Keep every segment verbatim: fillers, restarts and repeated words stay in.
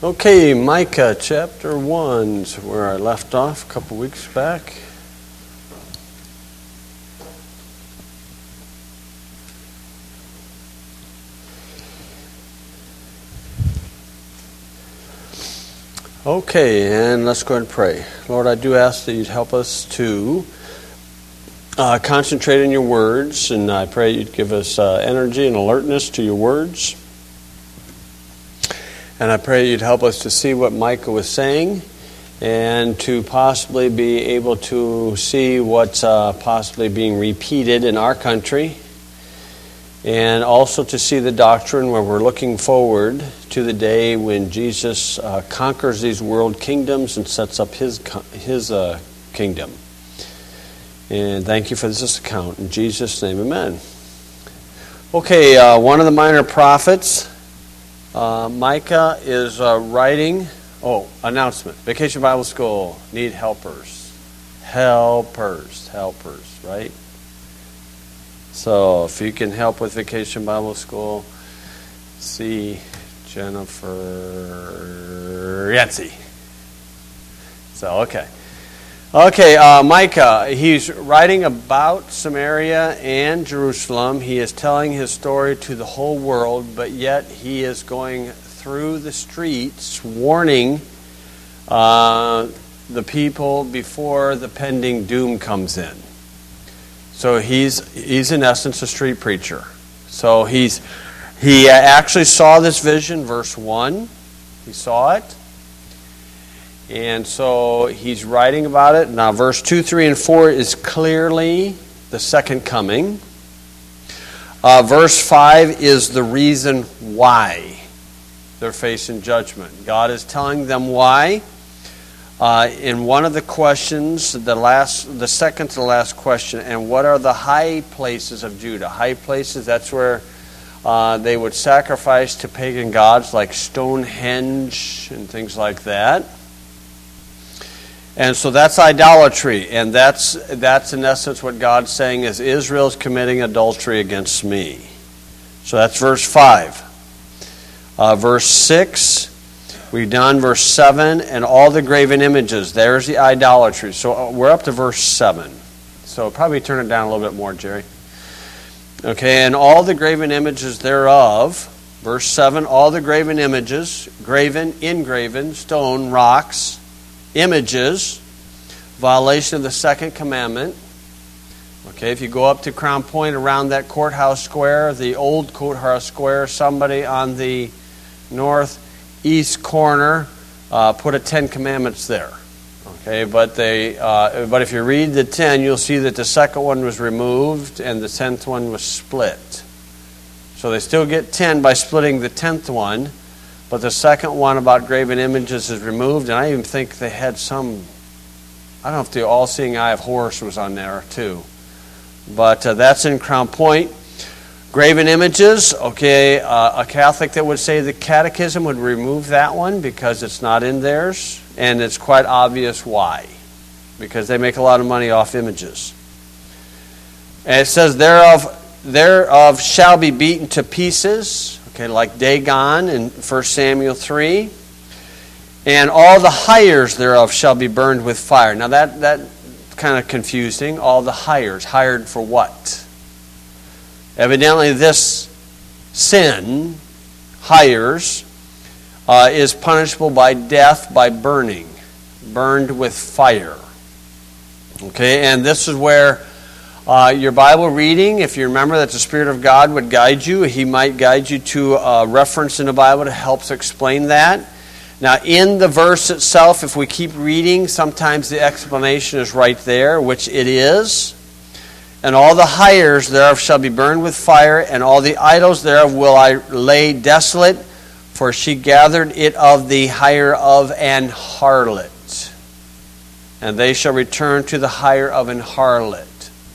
Okay, Micah chapter one is where I left off a couple weeks back. Okay, and let's go ahead and pray. Lord, I do ask that you'd help us to uh, concentrate on your words, and I pray you'd give us uh, energy and alertness to your words. And I pray you'd help us to see what Micah was saying and to possibly be able to see what's uh, possibly being repeated in our country, and also to see the doctrine where we're looking forward to the day when Jesus uh, conquers these world kingdoms and sets up his, his uh, kingdom. And thank you for this account. In Jesus' name, amen. Okay, uh, one of the minor prophets, Uh, Micah is uh, writing, oh, announcement. Vacation Bible School, need helpers. Helpers, helpers, right? So if you can help with Vacation Bible School, see Jennifer Yancey. So, okay. Okay, uh, Micah, he's writing about Samaria and Jerusalem. He is telling his story to the whole world, but yet he is going through the streets warning uh, the people before the pending doom comes in. So he's he's in essence a street preacher. So he's he actually saw this vision, verse one. He saw it. And so he's writing about it. Now verse two, three, and four is clearly the second coming. Uh, verse five is the reason why they're facing judgment. God is telling them why. Uh, in one of the questions, the last, the second to the last question, and what are the high places of Judah? High places, that's where uh, they would sacrifice to pagan gods like Stonehenge and things like that. And so that's idolatry, and that's that's in essence what God's saying is Israel's committing adultery against me. So that's verse five. Uh, verse six, we've done verse seven, and all the graven images. There's the idolatry. So we're up to verse seven. So probably turn it down a little bit more, Jerry. Okay, and all the graven images thereof, verse seven, all the graven images, graven, engraven, stone, rocks, images, violation of the second commandment. Okay, if you go up to Crown Point around that courthouse square, the old courthouse square, somebody on the northeast corner uh, put a Ten Commandments there. Okay, but they, uh, but if you read the ten, you'll see that the second one was removed and the tenth one was split. So they still get ten by splitting the tenth one. But the second one about graven images is removed, and I even think they had some, I don't know if the all-seeing eye of Horus was on there too. But uh, that's in Crown Point. Graven images, okay, uh, a Catholic that would say the Catechism would remove that one because it's not in theirs, and it's quite obvious why. Because they make a lot of money off images. And it says, thereof, thereof shall be beaten to pieces. Okay, like Dagon in First Samuel three. And all the hires thereof shall be burned with fire. Now that that kind of confusing. All the hires. Hired for what? Evidently this sin, hires, uh, is punishable by death by burning. Burned with fire. Okay, and this is where Uh, your Bible reading, if you remember that the Spirit of God would guide you, He might guide you to a reference in the Bible that helps explain that. Now, in the verse itself, if we keep reading, sometimes the explanation is right there, which it is. And all the hires thereof shall be burned with fire, and all the idols thereof will I lay desolate, for she gathered it of the hire of an harlot. And they shall return to the hire of an harlot.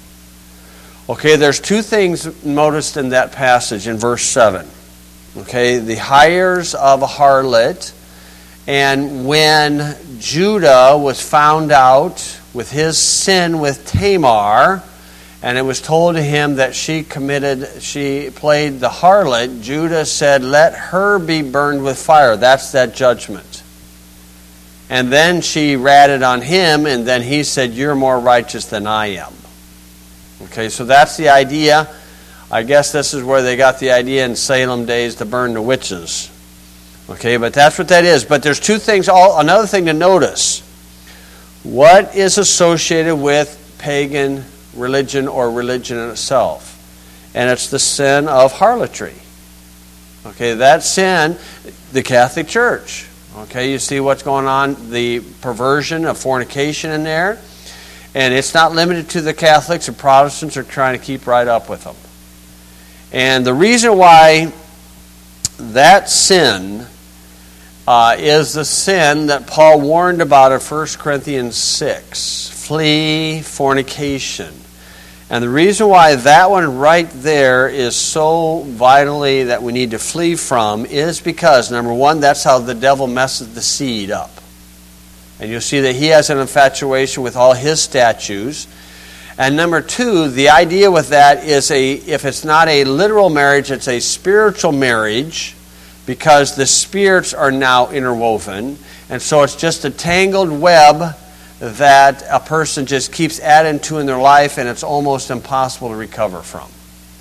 Okay, there's two things noticed in that passage in verse seven. Okay, the hires of a harlot, and when Judah was found out with his sin with Tamar, and it was told to him that she committed, she played the harlot, Judah said, let her be burned with fire. That's that judgment. And then she ratted on him, and then he said, you're more righteous than I am. Okay, so that's the idea. I guess this is where they got the idea in Salem days to burn the witches. Okay, but that's what that is. But there's two things, all, another thing to notice. What is associated with pagan religion or religion in itself? And it's the sin of harlotry. Okay, that sin, the Catholic Church. Okay, you see what's going on, the perversion of fornication in there. And it's not limited to the Catholics. The Protestants are trying to keep right up with them. And the reason why that sin uh, is the sin that Paul warned about in First Corinthians six. Flee fornication. And the reason why that one right there is so vitally that we need to flee from is because, number one, that's how the devil messes the seed up. And you'll see that he has an infatuation with all his statues. And number two, the idea with that is a if it's not a literal marriage, it's a spiritual marriage, because the spirits are now interwoven. And so it's just a tangled web that a person just keeps adding to in their life, and it's almost impossible to recover from.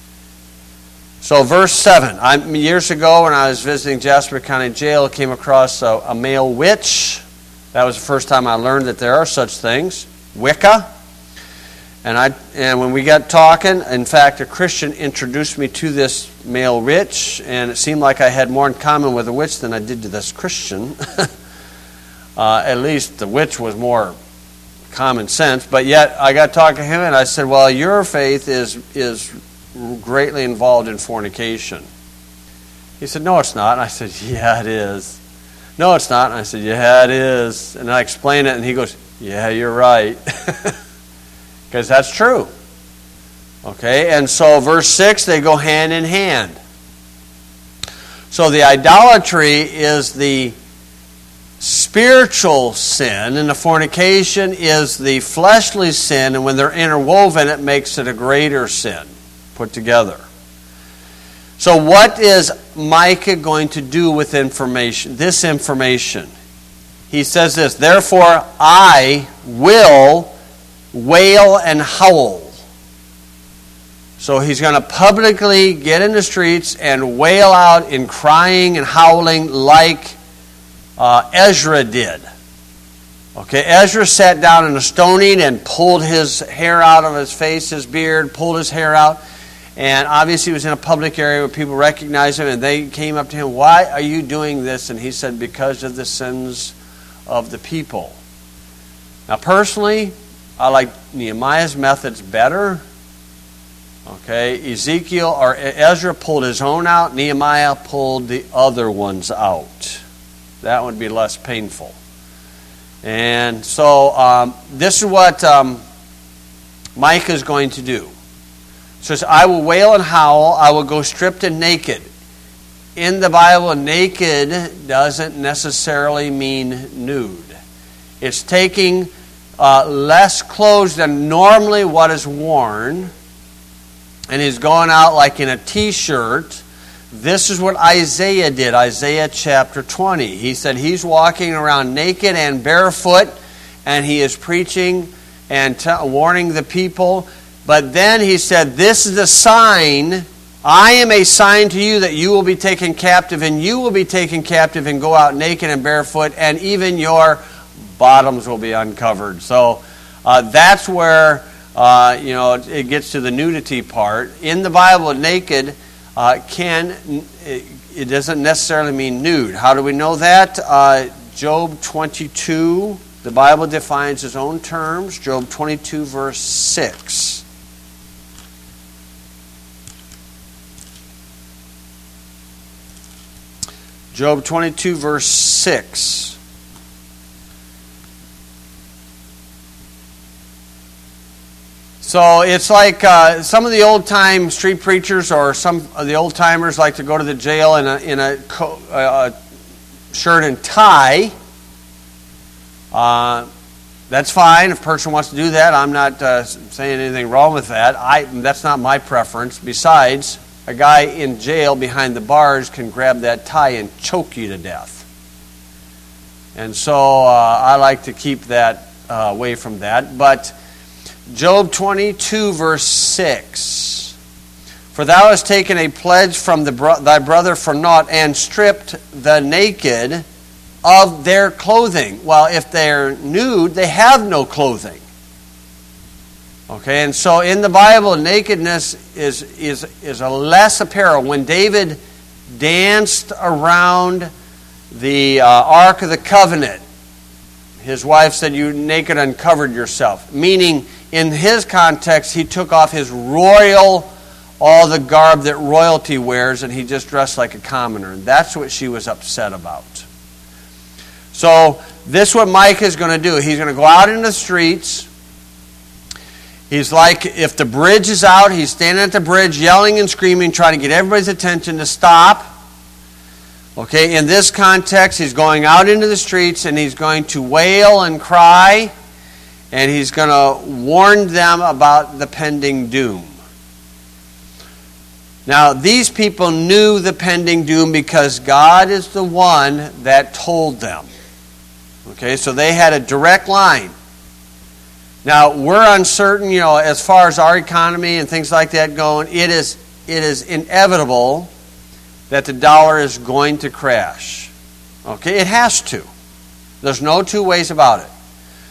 So verse seven. I, years ago when I was visiting Jasper County Jail, I came across a, a male witch. That was the first time I learned that there are such things. Wicca. And I and when we got talking, in fact, a Christian introduced me to this male witch, and it seemed like I had more in common with a witch than I did to this Christian. uh, at least the witch was more common sense, but yet I got talking to him, and I said, well, your faith is is greatly involved in fornication. He said, no, it's not. And I said, yeah, it is. No, it's not. And I said, yeah, it is. And I explained it, and he goes, yeah, you're right. Because that's true. Okay, and so verse six, they go hand in hand. So the idolatry is the spiritual sin, and the fornication is the fleshly sin, and when they're interwoven, it makes it a greater sin put together. So what is Micah going to do with information? This information. He says this, therefore I will wail and howl. So he's going to publicly get in the streets and wail out in crying and howling like uh, Ezra did. Okay, Ezra sat down in a stoning and pulled his hair out of his face, his beard, pulled his hair out. And obviously he was in a public area where people recognized him, and they came up to him, why are you doing this? And he said, because of the sins of the people. Now personally, I like Nehemiah's methods better. Okay, Ezekiel or Ezra pulled his own out. Nehemiah pulled the other ones out. That would be less painful. And so um, this is what um, Micah is going to do. It says, I will wail and howl. I will go stripped and naked. In the Bible, naked doesn't necessarily mean nude. It's taking Uh, less clothes than normally what is worn, and he's going out like in a t-shirt. This is what Isaiah did, Isaiah chapter twenty. He said he's walking around naked and barefoot, and he is preaching and t- warning the people. But then he said, this is a sign, I am a sign to you that you will be taken captive, and you will be taken captive and go out naked and barefoot, and even your bottoms will be uncovered. So uh, that's where uh, you know it, it gets to the nudity part. In the Bible, naked uh, can it, it doesn't necessarily mean nude. How do we know that? Uh, Job twenty-two. The Bible defines its own terms. Job twenty-two, verse six. Job twenty-two, verse six. So it's like uh, some of the old-time street preachers or some of the old-timers like to go to the jail in a, in a co- uh, shirt and tie. Uh, That's fine. If a person wants to do that, I'm not uh, saying anything wrong with that. I, that's not my preference. Besides, a guy in jail behind the bars can grab that tie and choke you to death. And so uh, I like to keep that uh, away from that. But Job twenty-two, verse six. For thou hast taken a pledge from the bro- thy brother for naught, and stripped the naked of their clothing. Well, if they're nude, they have no clothing. Okay, and so in the Bible, nakedness is, is, is a less apparel. When David danced around the uh, Ark of the Covenant, his wife said, "You naked uncovered yourself." Meaning, in his context, he took off his royal, all the garb that royalty wears, and he just dressed like a commoner. And that's what she was upset about. So, this is what Micah is going to do. He's going to go out into the streets. He's like, if the bridge is out, he's standing at the bridge yelling and screaming, trying to get everybody's attention to stop. Okay, in this context, he's going out into the streets and he's going to wail and cry, and he's going to warn them about the pending doom. Now, these people knew the pending doom because God is the one that told them. Okay, so they had a direct line. Now, we're uncertain, you know, as far as our economy and things like that going, it is it is inevitable that the dollar is going to crash. Okay, it has to. There's no two ways about it.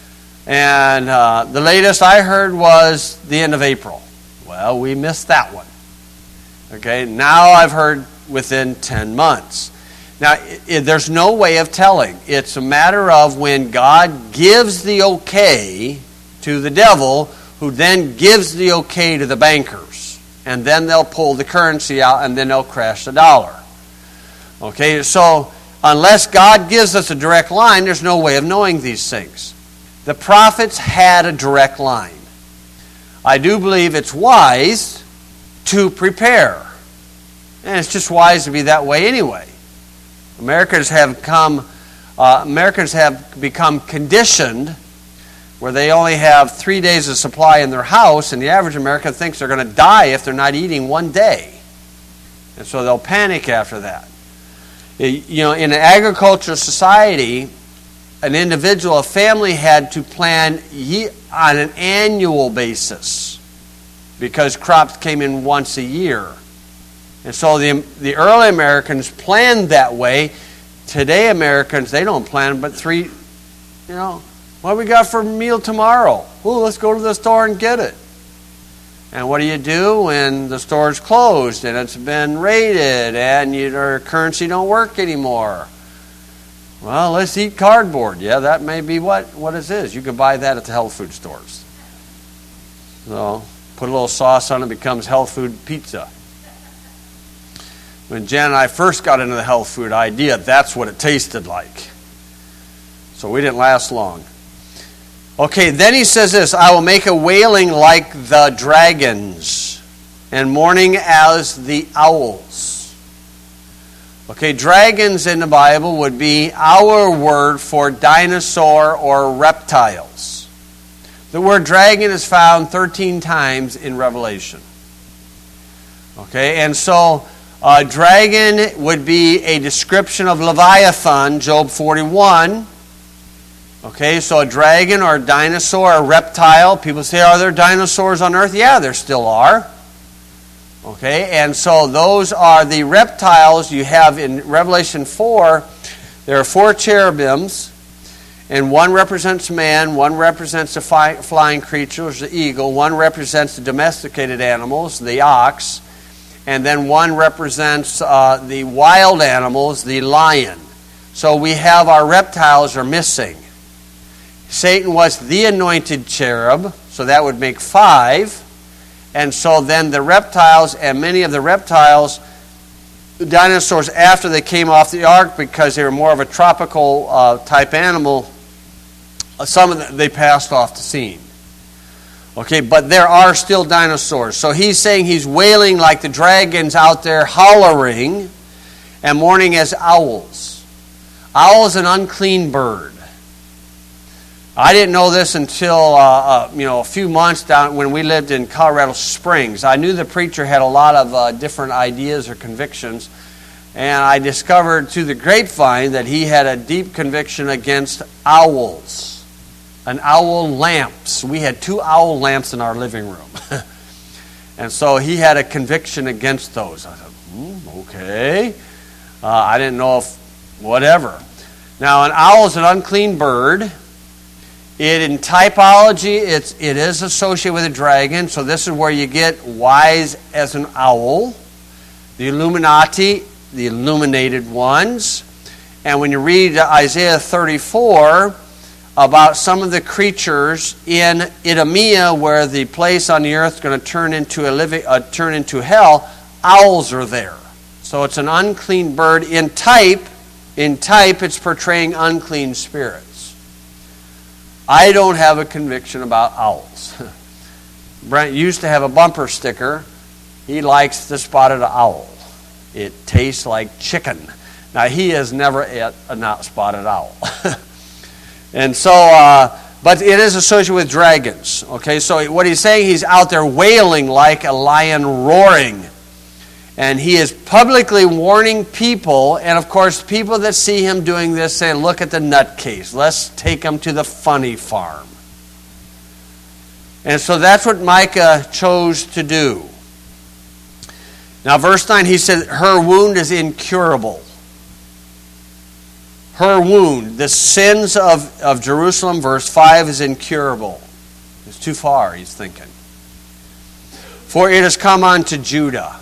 And uh, the latest I heard was the end of April. Well, we missed that one. Okay, now I've heard within ten months. Now, it, it, there's no way of telling. It's a matter of when God gives the okay to the devil, who then gives the okay to the bankers. And then they'll pull the currency out, and then they'll crash the dollar. Okay, so unless God gives us a direct line, there's no way of knowing these things. The prophets had a direct line. I do believe it's wise to prepare. And it's just wise to be that way anyway. Americans have come, uh, Americans have become conditioned where they only have three days of supply in their house, and the average American thinks they're going to die if they're not eating one day. And so they'll panic after that. You know, in an agricultural society, an individual, a family had to plan on an annual basis because crops came in once a year. And so the, the early Americans planned that way. Today, Americans, they don't plan but three, you know, what do we got for a meal tomorrow? Well, let's go to the store and get it. And what do you do when the store's closed and it's been raided and your currency don't work anymore? Well, let's eat cardboard. Yeah, that may be what, what it is. You can buy that at the health food stores. So, put a little sauce on it, it becomes health food pizza. When Jan and I first got into the health food idea, that's what it tasted like. So we didn't last long. Okay, then he says this, I will make a wailing like the dragons, and mourning as the owls. Okay, dragons in the Bible would be our word for dinosaur or reptiles. The word dragon is found thirteen times in Revelation. Okay, and so a dragon would be a description of Leviathan, Job forty-one. Okay, so a dragon or a dinosaur, a reptile. People say, are there dinosaurs on earth? Yeah, there still are. Okay, and so those are the reptiles you have in Revelation four. There are four cherubims, and one represents man, one represents the fi- flying creatures, the eagle, one represents the domesticated animals, the ox, and then one represents uh, the wild animals, the lion. So we have our reptiles are missing. Satan was the anointed cherub, so that would make five. And so then the reptiles, and many of the reptiles, the dinosaurs after they came off the ark, because they were more of a tropical uh, type animal, some of them, they passed off the scene. Okay, but there are still dinosaurs. So he's saying he's wailing like the dragons out there, hollering, and mourning as owls. Owl is an unclean bird. I didn't know this until uh, uh, you know a few months down when we lived in Colorado Springs. I knew the preacher had a lot of uh, different ideas or convictions, and I discovered through the grapevine that he had a deep conviction against owls, and owl lamps. We had two owl lamps in our living room, and so he had a conviction against those. I thought, hmm, okay, uh, I didn't know if whatever. Now, an owl is an unclean bird. It, in typology, it's, it is associated with a dragon, so this is where you get wise as an owl. The Illuminati, the illuminated ones. And when you read Isaiah thirty-four about some of the creatures in Idumea, where the place on the earth is going to turn into a living, uh, turn into hell, owls are there. So it's an unclean bird. In type, in type, it's portraying unclean spirits. I don't have a conviction about owls. Brent used to have a bumper sticker. He likes the spotted owl. It tastes like chicken. Now, he has never ate a not spotted owl. And so, uh, but it is associated with dragons. Okay, so what he's saying, he's out there wailing like a lion roaring. And he is publicly warning people, and of course, people that see him doing this say, look at the nutcase. Let's take him to the funny farm. And so that's what Micah chose to do. Now, verse nine, he said, her wound is incurable. Her wound, the sins of, of Jerusalem, verse five, is incurable. It's too far, he's thinking. For it has come unto Judah.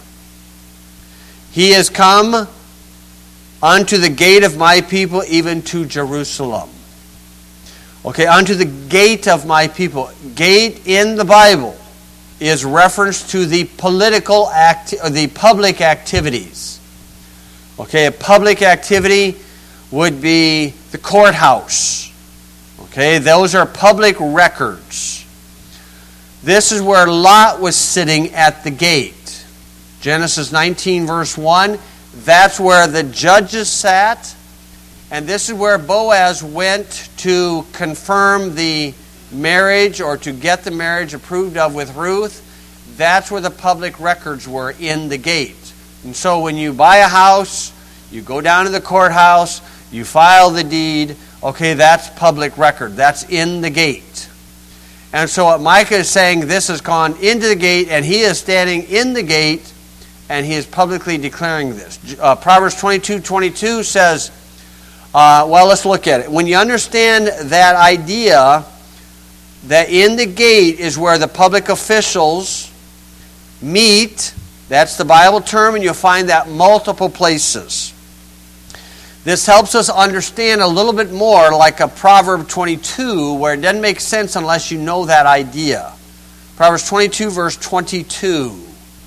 He has come unto the gate of my people, even to Jerusalem. Okay, unto the gate of my people. Gate in the Bible is reference to the political act, or the public activities. Okay, a public activity would be the courthouse. Okay, those are public records. This is where Lot was sitting at the gate. Genesis nineteen, verse one, that's where the judges sat. And this is where Boaz went to confirm the marriage or to get the marriage approved of with Ruth. That's where the public records were, in the gate. And so when you buy a house, you go down to the courthouse, you file the deed, okay, that's public record. That's in the gate. And so what Micah is saying, this has gone into the gate, and he is standing in the gate, and he is publicly declaring this. Uh, Proverbs twenty-two twenty-two says, uh, well, let's look at it. When you understand that idea that in the gate is where the public officials meet, that's the Bible term, and you'll find that multiple places. This helps us understand a little bit more like a Proverb twenty-two, where it doesn't make sense unless you know that idea. Proverbs twenty-two, verse twenty-two.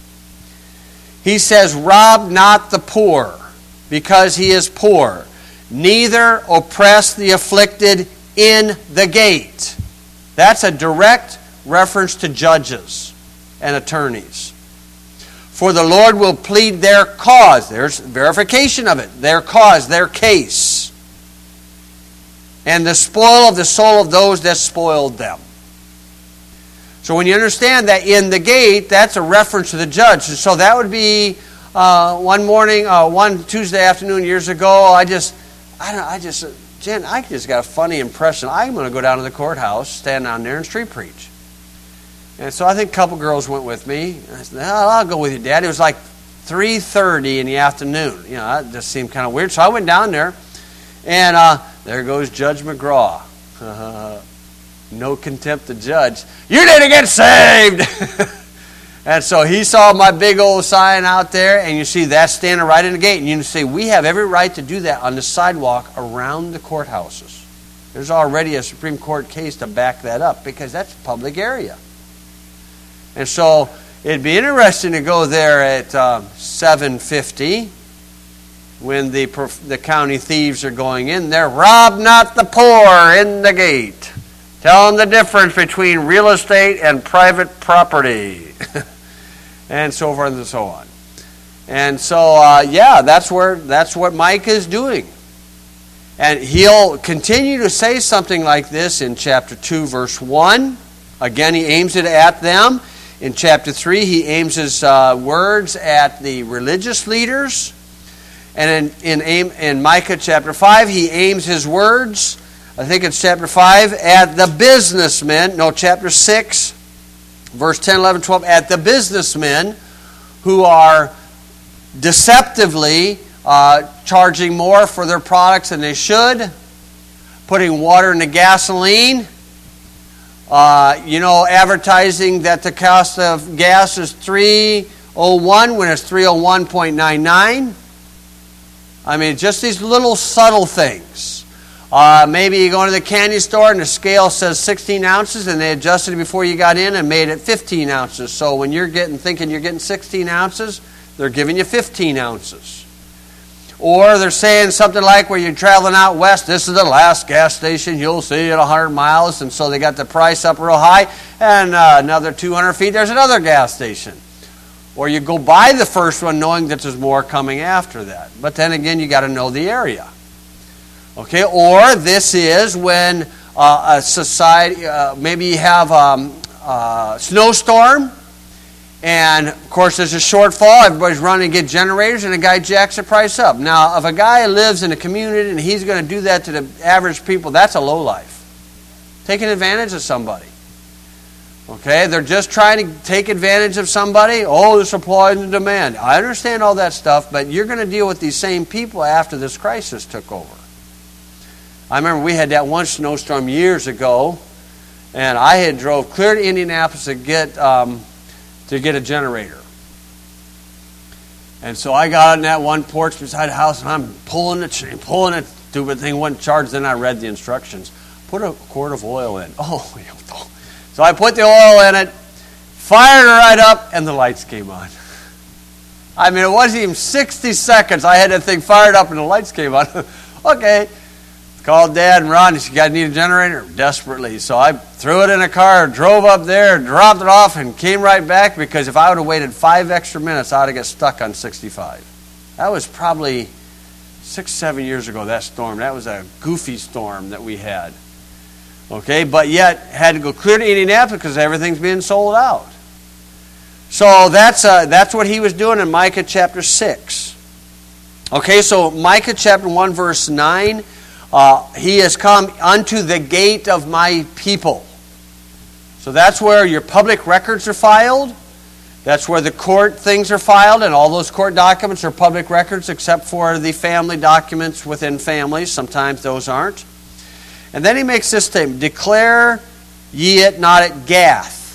He says, rob not the poor, because he is poor, neither oppress the afflicted in the gate. That's a direct reference to judges and attorneys. For the Lord will plead their cause. There's verification of it. Their cause, their case. And the spoil of the soul of those that spoiled them. So when you understand that in the gate, that's a reference to the judge. So that would be uh, one morning, uh, one Tuesday afternoon years ago, I just, I don't know, I just, Jen, I just got a funny impression. I'm going to go down to the courthouse, stand down there and street preach. And so I think a couple girls went with me. I said, oh, I'll go with you, Dad. It was like three thirty in the afternoon. You know, that just seemed kind of weird. So I went down there, and uh, there goes Judge McGraw. Uh, no contempt to judge. You didn't get saved! And so he saw my big old sign out there, and you see that standing right in the gate. And you can say, we have every right to do that on the sidewalk around the courthouses. There's already a Supreme Court case to back that up, because that's a public area. And so it'd be interesting to go there at uh, seven fifty when the the county thieves are going in there. Rob not the poor in the gate. Tell them the difference between real estate and private property. And so forth and so on. And so, uh, yeah, that's where that's what Micah is doing. And he'll continue to say something like this in chapter two, verse one. Again, he aims it at them. In chapter three, he aims his uh, words at the religious leaders. And in, in, in Micah chapter five, he aims his words, I think it's chapter five, at the businessmen. No, chapter six, verse ten, eleven, twelve, at the businessmen who are deceptively uh, charging more for their products than they should, putting water into gasoline, uh, you know, advertising that the cost of gas is three oh one when it's three oh one point nine nine. I mean, just these little subtle things. Uh, maybe you go into the candy store and the scale says sixteen ounces and they adjusted it before you got in and made it fifteen ounces. So when you're getting thinking you're getting sixteen ounces, they're giving you fifteen ounces. Or they're saying something like where you're traveling out west, this is the last gas station you'll see at one hundred miles, and so they got the price up real high, and uh, another two hundred feet there's another gas station. Or you go by the first one knowing that there's more coming after that. But then again, you got to know the area. Okay, or this is when uh, a society, uh, maybe you have um, a snowstorm, and of course there's a shortfall, everybody's running to get generators, and a guy jacks the price up. Now, if a guy lives in a community and he's going to do that to the average people, that's a lowlife. Taking advantage of somebody. Okay, they're just trying to take advantage of somebody. Oh, the supply and the demand. I understand all that stuff, but you're going to deal with these same people after this crisis took over. I remember we had that one snowstorm years ago, and I had drove clear to Indianapolis to get um, to get a generator. And so I got on that one porch beside the house, and I'm pulling the chain, pulling it. Stupid thing wasn't charged. Then I read the instructions. Put a quart of oil in. Oh, so I put the oil in it, fired it right up, and the lights came on. I mean, it wasn't even sixty seconds. I had that thing fired up, and the lights came on. Okay. Called Dad and Ron. He said, "I need a generator desperately." So I threw it in a car, drove up there, dropped it off, and came right back, because if I would have waited five extra minutes, I would have got stuck on sixty-five. That was probably six, seven years ago, that storm. That was a goofy storm that we had. Okay, but yet had to go clear to Indianapolis because everything's being sold out. So that's uh, that's what he was doing in Micah chapter six. Okay, so Micah chapter one, verse nine. Uh, he has come unto the gate of my people. So that's where your public records are filed. That's where the court things are filed, and all those court documents are public records except for the family documents within families. Sometimes those aren't. And then he makes this statement, "Declare ye it not at Gath."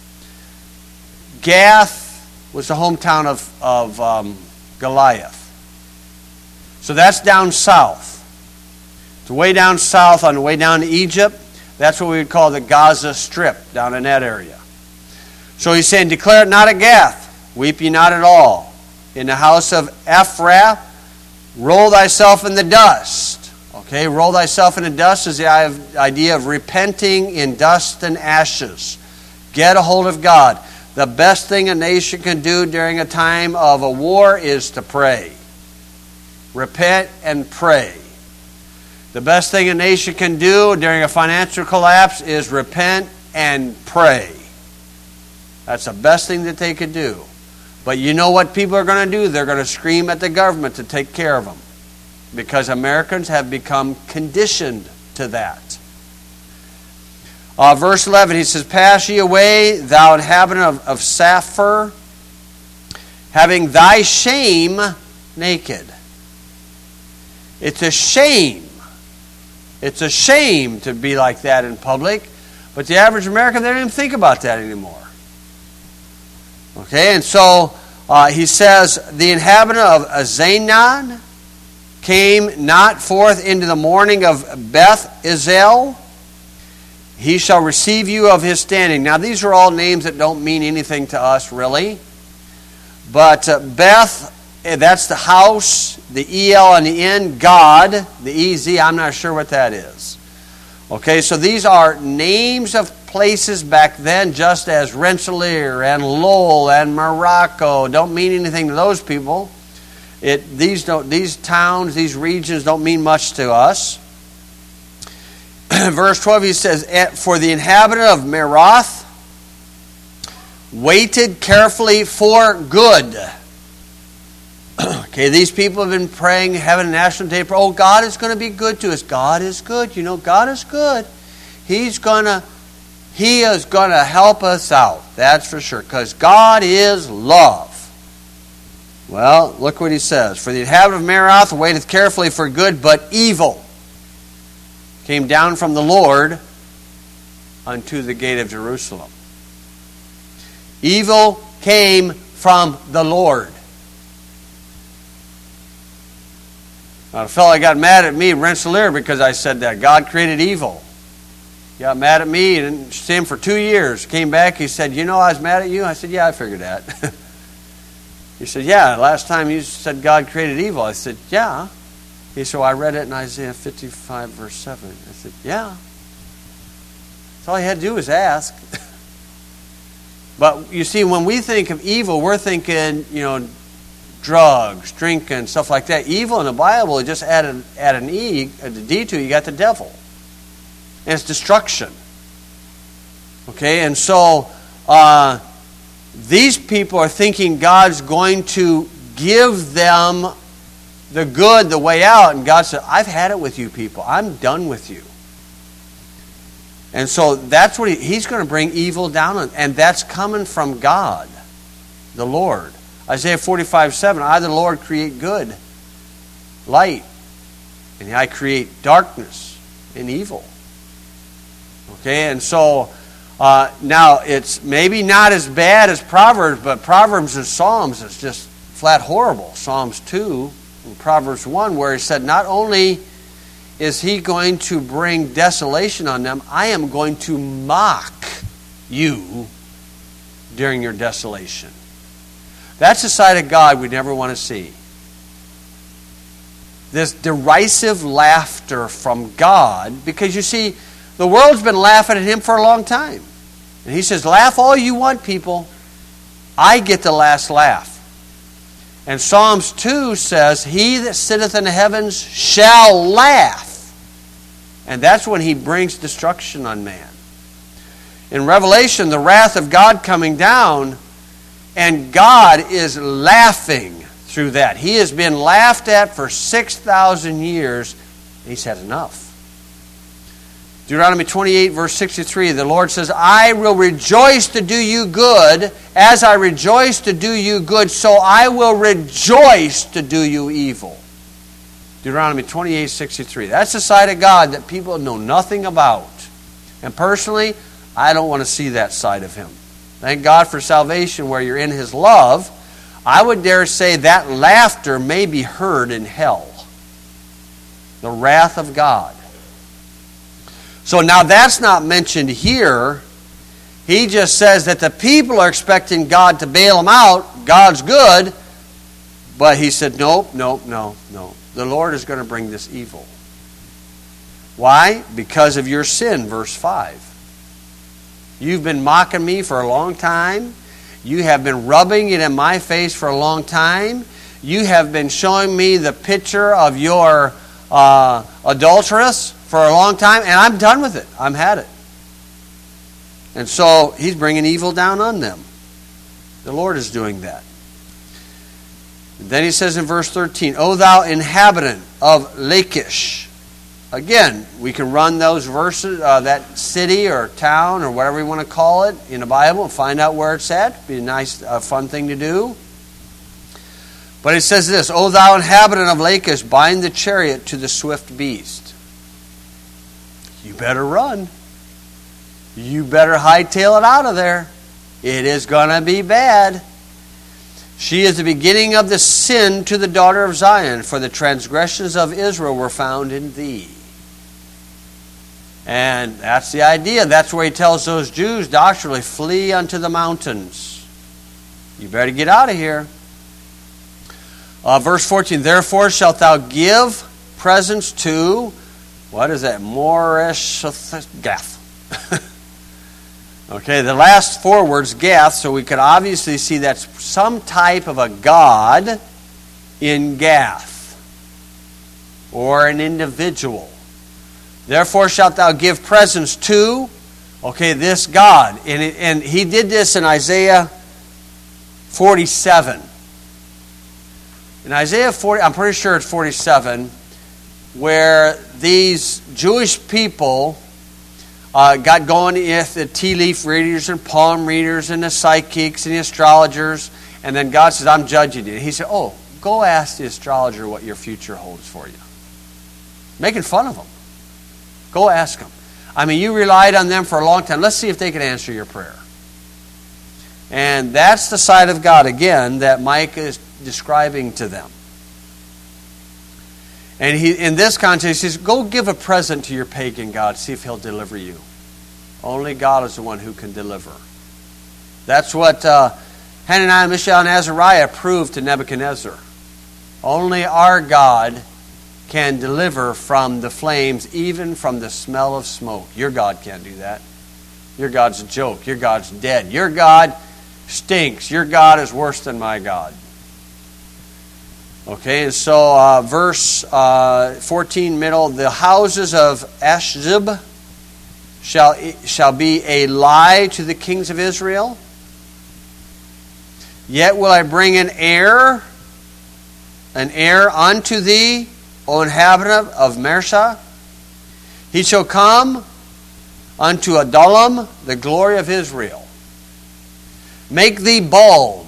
Gath was the hometown of, of um, Goliath. So that's down south. It's way down south, on the way down to Egypt. That's what we would call the Gaza Strip, down in that area. So he's saying, "Declare it not at Gath, weep ye not at all. In the house of Ephraim, roll thyself in the dust." Okay, roll thyself in the dust is the idea of repenting in dust and ashes. Get a hold of God. The best thing a nation can do during a time of a war is to pray. Repent and pray. The best thing a nation can do during a financial collapse is repent and pray. That's the best thing that they could do. But you know what people are going to do? They're going to scream at the government to take care of them. Because Americans have become conditioned to that. Uh, verse eleven, he says, "Pass ye away, thou inhabitant of, of Saphir, having thy shame naked." It's a shame. It's a shame to be like that in public. But the average American, they don't even think about that anymore. Okay, and so uh, he says, "The inhabitant of Azanan came not forth into the morning of Beth Ezel. He shall receive you of his standing." Now, these are all names that don't mean anything to us, really. But uh, Beth, that's the house, the E L on the end, God, the E Z, I'm not sure what that is. Okay, so these are names of places back then, just as Rensselaer and Lowell and Morocco don't mean anything to those people. It, these, don't, these towns, these regions don't mean much to us. Verse twelve, he says, for the inhabitant of Merath waited carefully for good. Okay, these people have been praying, having a national day. Oh, God is going to be good to us. God is good. You know, God is good. He's going to, He is going to help us out. That's for sure. Because God is love. Well, look what he says. For the inhabitant of Merath waiteth carefully for good, but evil came down from the Lord unto the gate of Jerusalem. Evil came from the Lord. Now, a fellow got mad at me in Rensselaer because I said that. God created evil. He got mad at me and see him for two years. Came back, he said, you know I was mad at you? I said, yeah, I figured that. He said, yeah, last time you said God created evil. I said, yeah. He said, well, I read it in Isaiah fifty-five, verse seven. I said, yeah. That's all he had to do was ask. But you see, when we think of evil, we're thinking, you know, drugs, drinking, stuff like that. Evil in the Bible, you just add an, add an E, a D to it, you got the devil. And it's destruction. Okay, and so uh, these people are thinking God's going to give them the good, the way out. And God said, I've had it with you people. I'm done with you. And so that's what he, he's going to bring evil down on. And that's coming from God, the Lord. Isaiah forty-five, seven, I, the Lord, create good, light, and I create darkness and evil. Okay, and so uh, now it's maybe not as bad as Proverbs, but Proverbs and Psalms is just flat horrible. Psalms two and Proverbs one, where he said, not only is he going to bring desolation on them, I am going to mock you during your desolation. That's the side of God we never want to see. This derisive laughter from God, because you see, the world's been laughing at him for a long time. And he says, laugh all you want, people. I get the last laugh. And Psalms two says, he that sitteth in the heavens shall laugh. And that's when he brings destruction on man. In Revelation, the wrath of God coming down, and God is laughing through that. He has been laughed at for six thousand years. And he's had enough. Deuteronomy twenty-eight, verse sixty-three, the Lord says, I will rejoice to do you good, as I rejoice to do you good, so I will rejoice to do you evil. Deuteronomy twenty-eight, sixty-three. That's the side of God that people know nothing about. And personally, I don't want to see that side of him. Thank God for salvation where you're in his love. I would dare say that laughter may be heard in hell. The wrath of God. So now that's not mentioned here. He just says that the people are expecting God to bail them out. God's good. But he said, nope, nope, no, no. The Lord is going to bring this evil. Why? Because of your sin, verse five. You've been mocking me for a long time. You have been rubbing it in my face for a long time. You have been showing me the picture of your uh, adulteress for a long time, and I'm done with it. I'm had it. And so he's bringing evil down on them. The Lord is doing that. And then he says in verse thirteen, O thou inhabitant of Lachish. Again, we can run those verses, uh, that city or town or whatever you want to call it in the Bible and find out where it's at. It'd be a nice, uh, fun thing to do. But it says this, O thou inhabitant of Lachish, bind the chariot to the swift beast. You better run. You better hightail it out of there. It is going to be bad. She is the beginning of the sin to the daughter of Zion, for the transgressions of Israel were found in thee. And that's the idea. That's where he tells those Jews doctrinally, flee unto the mountains. You better get out of here. Uh, verse fourteen, therefore shalt thou give presents to, what is that? Moresheth-gath. Okay, the last four words, Gath, so we could obviously see that's some type of a god in Gath, or an individual. Therefore shalt thou give presents to, okay, this God. And, it, and he did this in Isaiah forty-seven. In Isaiah forty, I'm pretty sure it's forty-seven, where these Jewish people uh, got going with the tea leaf readers and palm readers and the psychics and the astrologers. And then God says, I'm judging you. And he said, oh, go ask the astrologer what your future holds for you. Making fun of them. Go ask them. I mean, you relied on them for a long time. Let's see if they can answer your prayer. And that's the side of God, again, that Micah is describing to them. And he, in this context, he says, go give a present to your pagan god, see if he'll deliver you. Only God is the one who can deliver. That's what uh, Hananiah, Mishael, and Azariah proved to Nebuchadnezzar. Only our God can deliver from the flames, even from the smell of smoke. Your God can't do that. Your God's a joke. Your God's dead. Your God stinks. Your God is worse than my God. Okay, and so uh, verse uh, fourteen, middle, the houses of Ashzib shall, shall be a lie to the kings of Israel. Yet will I bring an heir, an heir unto thee, O inhabitant of Mersha. He shall come unto Adullam, the glory of Israel. Make thee bald.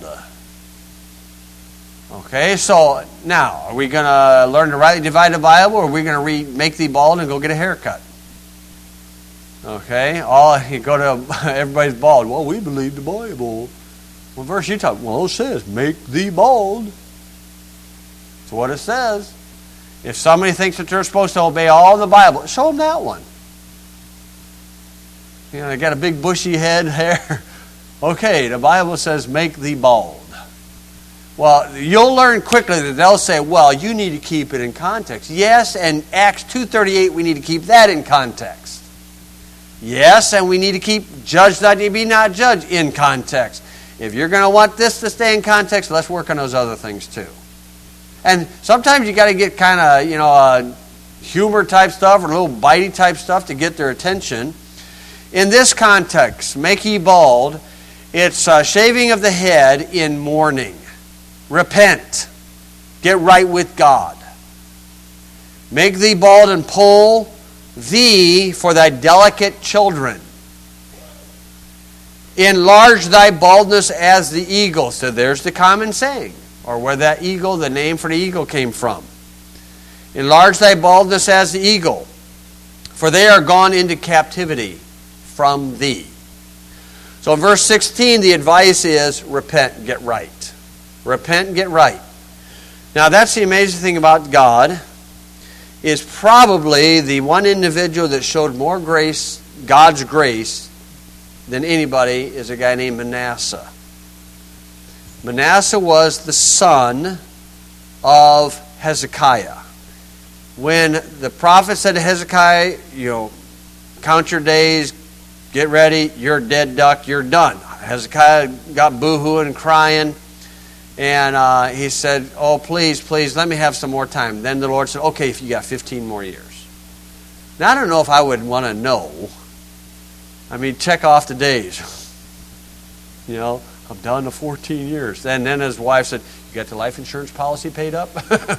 Okay, so now, are we going to learn to rightly divide the Bible, or are we going to read make thee bald and go get a haircut? Okay, all you go to everybody's bald. Well, we believe the Bible. What verse you talking? Well, it says, make thee bald. That's what it says. If somebody thinks that they're supposed to obey all the Bible, show them that one. You know, they got a big bushy head hair. Okay, the Bible says, make thee bald. Well, you'll learn quickly that they'll say, well, you need to keep it in context. Yes, and Acts two thirty-eight, we need to keep that in context. Yes, and we need to keep judge not to be not judged in context. If you're going to want this to stay in context, let's work on those other things too. And sometimes you got to get kind of, you know, uh, humor type stuff or a little bitey type stuff to get their attention. In this context, make ye bald, it's uh, shaving of the head in mourning. Repent. Get right with God. Make thee bald and pull thee for thy delicate children. Enlarge thy baldness as the eagle. So there's the common saying. Or where that eagle, the name for the eagle came from. Enlarge thy baldness as the eagle, for they are gone into captivity from thee. So in verse sixteen, the advice is repent and get right. Repent and get right. Now that's the amazing thing about God, is probably the one individual that showed more grace, God's grace, than anybody is a guy named Manasseh. Manasseh was the son of Hezekiah. When the prophet said to Hezekiah, you know, count your days, get ready, you're a dead duck, you're done. Hezekiah got boo-hooing and crying, and uh, he said, oh, please, please, let me have some more time. Then the Lord said, okay, if you got fifteen more years. Now, I don't know if I would want to know. I mean, check off the days. You know, I'm down to fourteen years. And then his wife said, you got the life insurance policy paid up?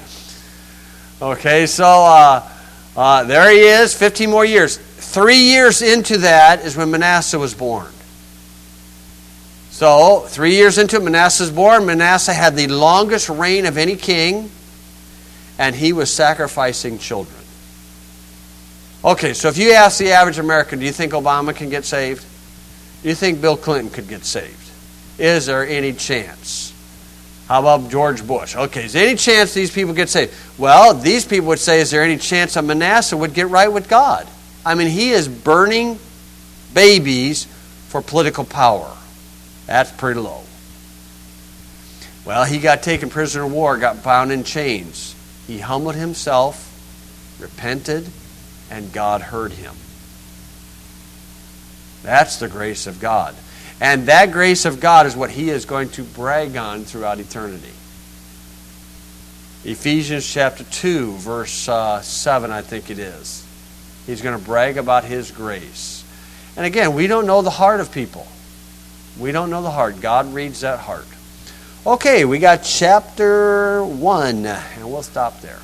Okay, so uh, uh, there he is, fifteen more years. Three years into that is when Manasseh was born. So, three years into it, Manasseh was born. Manasseh had the longest reign of any king, and he was sacrificing children. Okay, so if you ask the average American, do you think Obama can get saved? Do you think Bill Clinton could get saved? Is there any chance? How about George Bush? Okay, is there any chance these people get saved? Well, these people would say, is there any chance that Manasseh would get right with God? I mean, he is burning babies for political power. That's pretty low. Well, he got taken prisoner of war, got bound in chains. He humbled himself, repented, and God heard him. That's the grace of God. And that grace of God is what he is going to brag on throughout eternity. Ephesians chapter two, verse uh, seven, I think it is. He's going to brag about his grace. And again, we don't know the heart of people. We don't know the heart. God reads that heart. Okay, we got chapter one, and we'll stop there.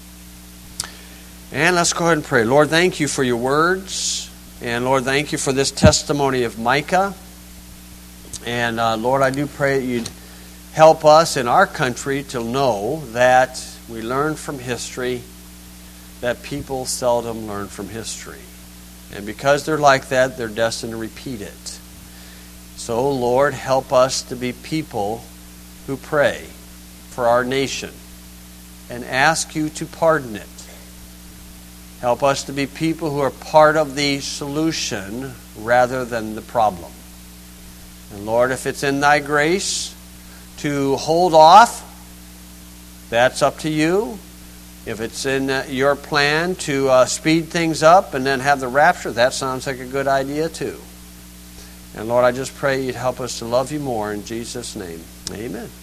And let's go ahead and pray. Lord, thank you for your words. And Lord, thank you for this testimony of Micah. And uh, Lord, I do pray that you'd help us in our country to know that we learn from history, that people seldom learn from history. And because they're like that, they're destined to repeat it. So, Lord, help us to be people who pray for our nation and ask you to pardon it. Help us to be people who are part of the solution rather than the problem. And Lord, if it's in thy grace to hold off, that's up to you. If it's in uh, your plan to uh, speed things up and then have the rapture, that sounds like a good idea too. And Lord, I just pray you'd help us to love you more in Jesus' name. Amen.